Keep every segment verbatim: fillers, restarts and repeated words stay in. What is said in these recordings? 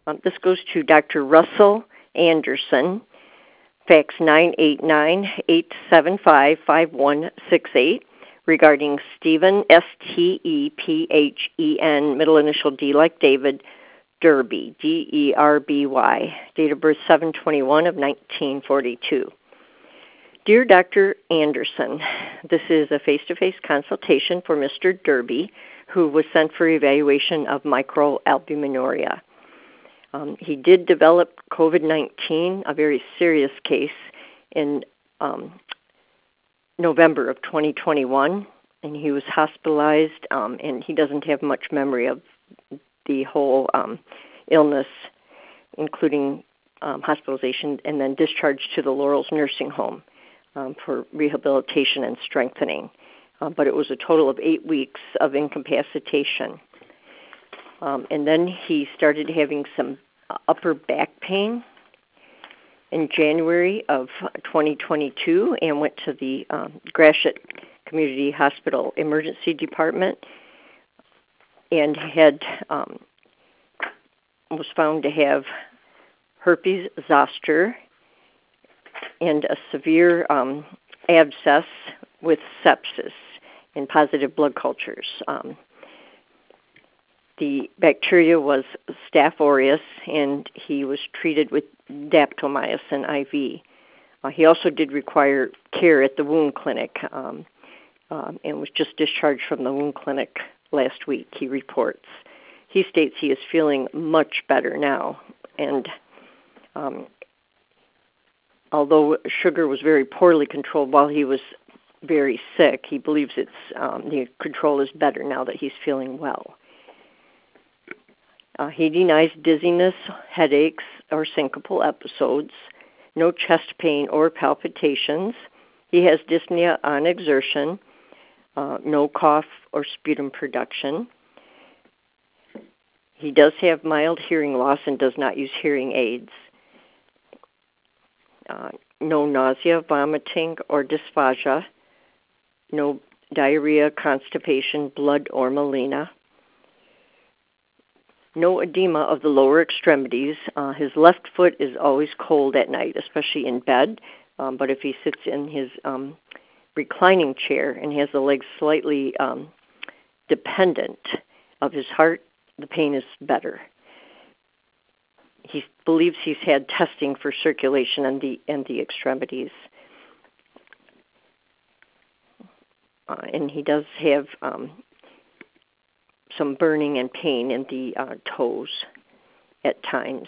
Um, this goes to Doctor Russell Anderson, fax nine eight nine, eight seven five, five one six eight, regarding Stephen, S T E P H E N, middle initial D like David, Derby, D E R B Y, date of birth seven twenty-one of nineteen forty-two. Dear Doctor Anderson, this is a face-to-face consultation for Mister Derby, who was sent for evaluation of microalbuminuria. Um, he did develop COVID nineteen, a very serious case, in um, November of twenty twenty-one, and he was hospitalized, um, and he doesn't have much memory of the whole um, illness, including um, hospitalization, and then discharged to the Laurels Nursing Home um, for rehabilitation and strengthening. Uh, but it was a total of eight weeks of incapacitation. Um, and then he started having some uh, upper back pain in January of twenty twenty-two and went to the um, Gratiot Community Hospital Emergency Department and had um, was found to have herpes zoster and a severe um, abscess with sepsis in positive blood cultures. Um, the bacteria was Staph aureus, and he was treated with daptomycin I V. Uh, he also did require care at the wound clinic um, um, and was just discharged from the wound clinic last week, he reports. He states he is feeling much better now, and um, although sugar was very poorly controlled while he was very sick, he believes it's um, the control is better now that he's feeling well. Uh, he denies dizziness, headaches, or syncopal episodes, no chest pain or palpitations. He has dyspnea on exertion, uh, no cough or sputum production. He does have mild hearing loss and does not use hearing aids. Uh, no nausea, vomiting, or dysphagia. No diarrhea, constipation, blood, or melena. No edema of the lower extremities. Uh, his left foot is always cold at night, especially in bed. Um, but if he sits in his um, reclining chair and has the legs slightly um, dependent of his heart, the pain is better. He believes he's had testing for circulation in the, in the extremities. Uh, and he does have um, some burning and pain in the uh, toes at times.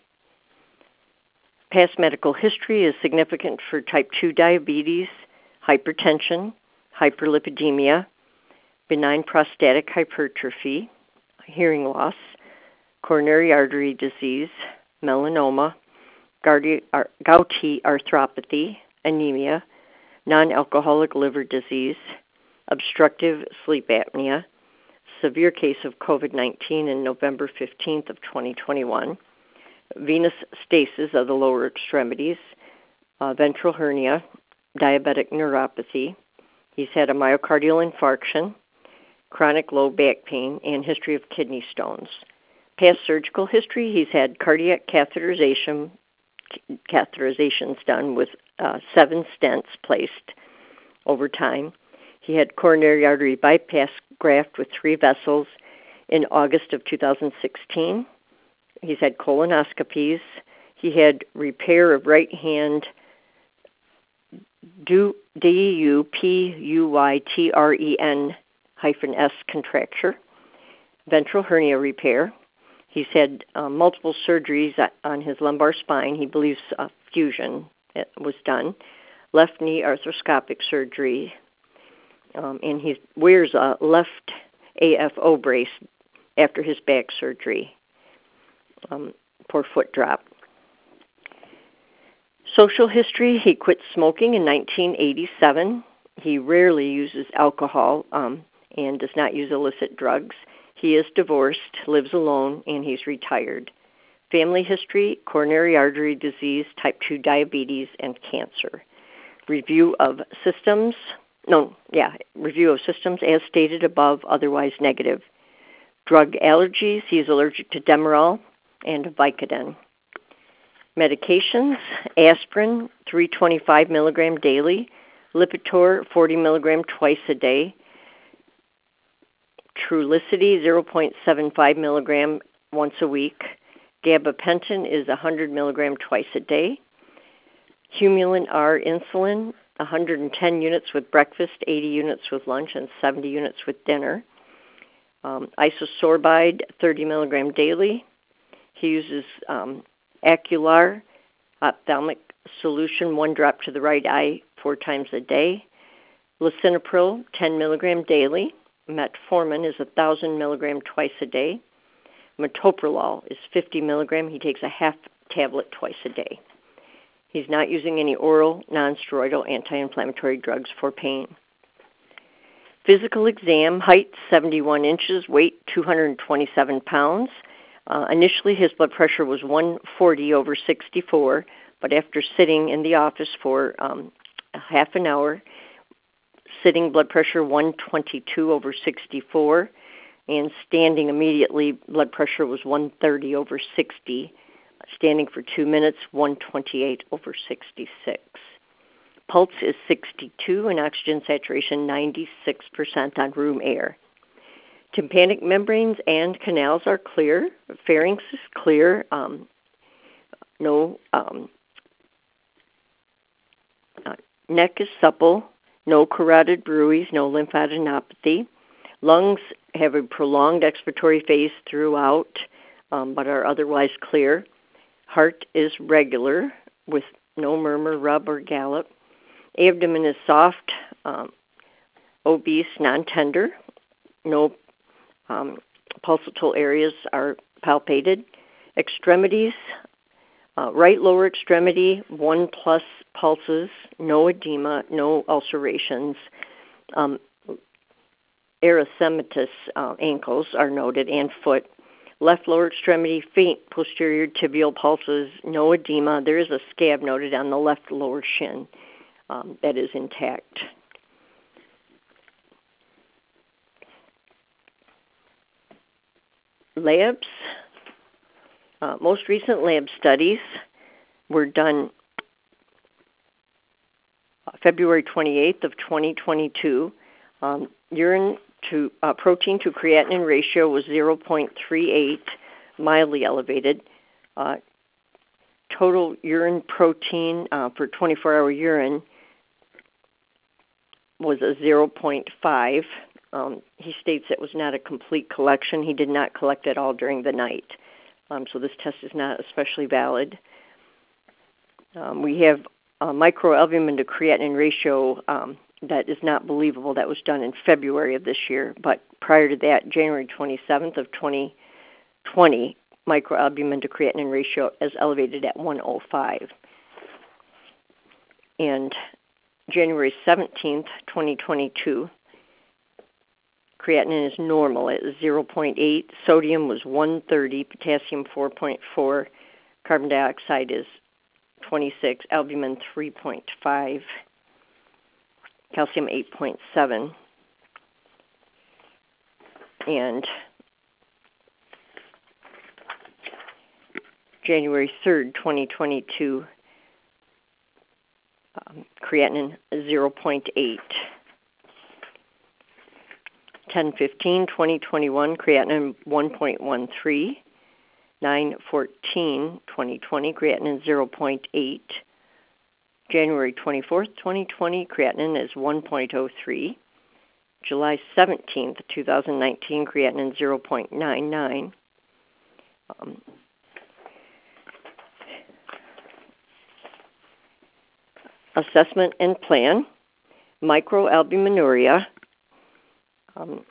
Past medical history is significant for type two diabetes, hypertension, hyperlipidemia, benign prostatic hypertrophy, hearing loss, coronary artery disease, melanoma, Gouty arthropathy, anemia, non-alcoholic liver disease, obstructive sleep apnea, severe case of COVID nineteen in November fifteenth of twenty twenty-one, venous stasis of the lower extremities, uh, ventral hernia, diabetic neuropathy. He's had a myocardial infarction, chronic low back pain, and history of kidney stones. Past surgical history, he's had cardiac catheterization, catheterizations done with uh, seven stents placed over time. He had coronary artery bypass graft with three vessels in August of two thousand sixteen. He's had colonoscopies. He had repair of right hand D U P U Y T R E N hyphen S contracture, ventral hernia repair. He's had uh, multiple surgeries on his lumbar spine. He believes a fusion was done. Left knee arthroscopic surgery. Um, and he wears a left A F O brace after his back surgery. Um, poor foot drop. Social history, he quit smoking in nineteen eighty-seven. He rarely uses alcohol um, and does not use illicit drugs. He is divorced, lives alone, and he's retired. Family history, coronary artery disease, type two diabetes, and cancer. Review of systems, no, yeah, review of systems as stated above, otherwise negative. Drug allergies, he is allergic to Demerol, and Vicodin. Medications, aspirin, three hundred twenty-five milligram daily, Lipitor, forty milligram twice a day, Trulicity, zero point seven five milligram once a week, gabapentin is one hundred milligram twice a day, Humulin R insulin, one hundred ten units with breakfast, eighty units with lunch, and seventy units with dinner. Um, isosorbide, thirty milligram daily. He uses um, Acular ophthalmic solution, one drop to the right eye, four times a day. Lisinopril, ten milligram daily. Metformin is one thousand milligram twice a day. Metoprolol is fifty milligram. He takes a half tablet twice a day. He's not using any oral, non-steroidal anti-inflammatory drugs for pain. Physical exam, height seventy-one inches, weight two hundred twenty-seven pounds. Uh, initially, his blood pressure was one forty over sixty-four, but after sitting in the office for um, a half an hour, sitting blood pressure one twenty-two over sixty-four, and standing immediately, blood pressure was one thirty over sixty. Standing for two minutes, one twenty-eight over sixty-six. Pulse is sixty-two and oxygen saturation ninety-six percent on room air. Tympanic membranes and canals are clear. Pharynx is clear. Um, no um, uh, neck is supple. No carotid bruits. No lymphadenopathy. Lungs have a prolonged expiratory phase throughout, um, but are otherwise clear. Heart is regular with no murmur, rub, or gallop. Abdomen is soft, um, obese, non-tender. No um, pulsatile areas are palpated. Extremities, uh, right lower extremity, one plus pulses, no edema, no ulcerations. Um, erythematous uh, ankles are noted, and foot. Left lower extremity, faint posterior tibial pulses, no edema. There is a scab noted on the left lower shin um, that is intact. Labs. Uh, most recent lab studies were done February twenty-eighth of twenty twenty-two. Um, urine to uh, protein to creatinine ratio was zero point three eight, mildly elevated. Uh, total urine protein uh, for twenty-four hour urine was a zero point five. Um, he states it was not a complete collection. He did not collect at all during the night. Um, so this test is not especially valid. Um, we have a microalbumin to creatinine ratio um, that is not believable. That was done in February of this year. But prior to that, January twenty-seventh of twenty twenty, microalbumin to creatinine ratio is elevated at one oh five. And January seventeenth, twenty twenty-two, creatinine is normal at zero point eight. Sodium was one thirty, potassium four point four, carbon dioxide is twenty-six, albumin three point five, calcium eight point seven. And January third, twenty twenty-two, um, creatinine zero point eight. ten fifteen, twenty twenty-one, creatinine one point one three. nine fourteen, twenty twenty, creatinine zero point eight. January twenty-fourth, twenty twenty, creatinine is one point oh three. July seventeenth, twenty nineteen, creatinine zero point nine nine. Um, assessment and plan, microalbuminuria. Um,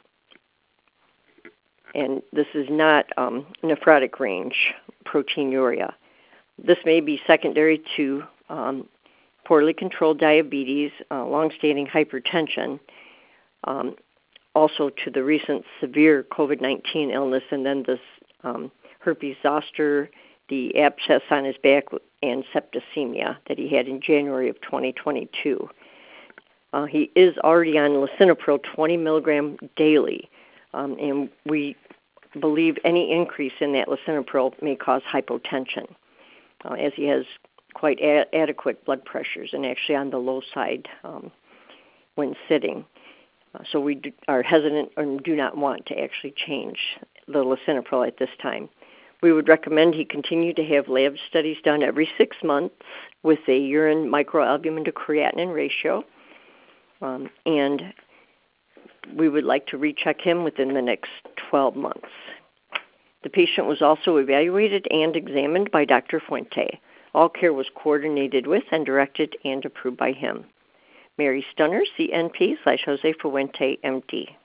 and this is not um, nephrotic range proteinuria. This may be secondary to um, poorly controlled diabetes, uh, long-standing hypertension, um, also to the recent severe COVID nineteen illness, and then this um, herpes zoster, the abscess on his back, and septicemia that he had in January of twenty twenty-two. Uh, he is already on lisinopril twenty milligram daily, um, and we believe any increase in that lisinopril may cause hypotension, uh, as he has quite a- adequate blood pressures and actually on the low side um, when sitting. Uh, so we do, are hesitant and do not want to actually change the lisinopril at this time. We would recommend he continue to have lab studies done every six months with a urine microalbumin to creatinine ratio, um, and we would like to recheck him within the next twelve months. The patient was also evaluated and examined by Doctor Fuente. All care was coordinated with and directed and approved by him. Mary Stunner, C N P slash Jose Fuente, M D.